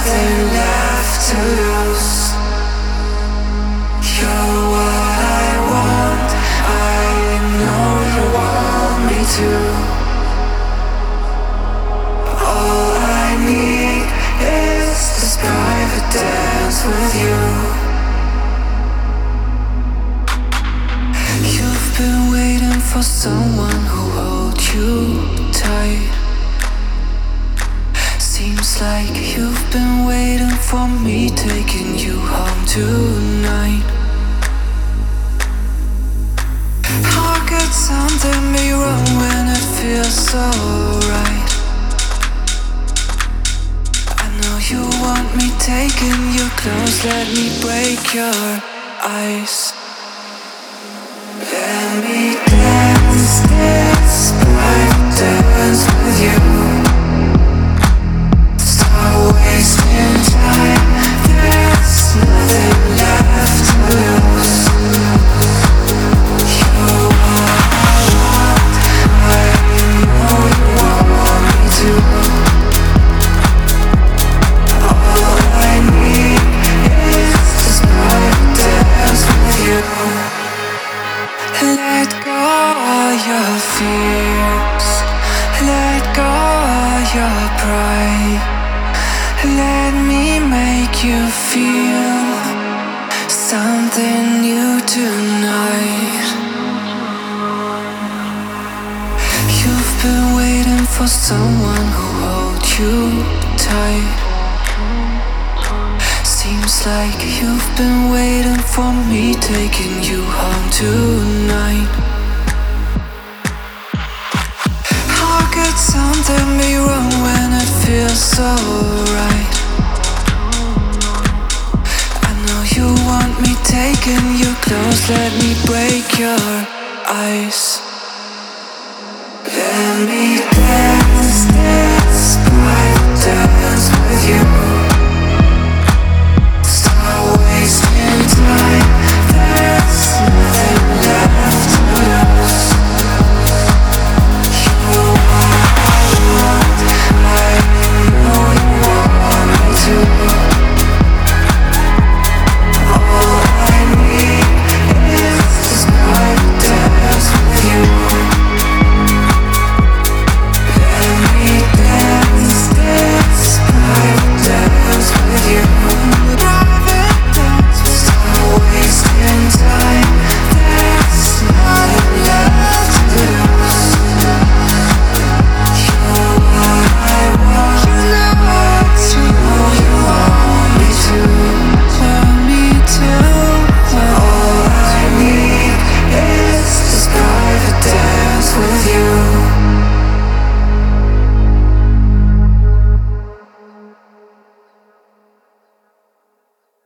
nothing left to lose. You're what I want, I know you want me to. All I need is this private dance with you. You've been waiting for someone who holds you tight. Seems like you've been waiting for me, taking you home tonight. How could something be wrong when it feels so right? I know you want me taking you close, let me break your ice. Let me dance this private dance with you. Stop wasting time, there's nothing left to lose. You're what I want, I know you want me to. All I need is this private dance with you. Let go of your fears, let go of your pride. Let me make you feel something new tonight. You've been waiting for someone who holds you tight. Seems like you've been waiting for me, taking you home tonight. How could something be wrong when it feels so right? I know you want me taking you close, let me break your ice. Let me dance.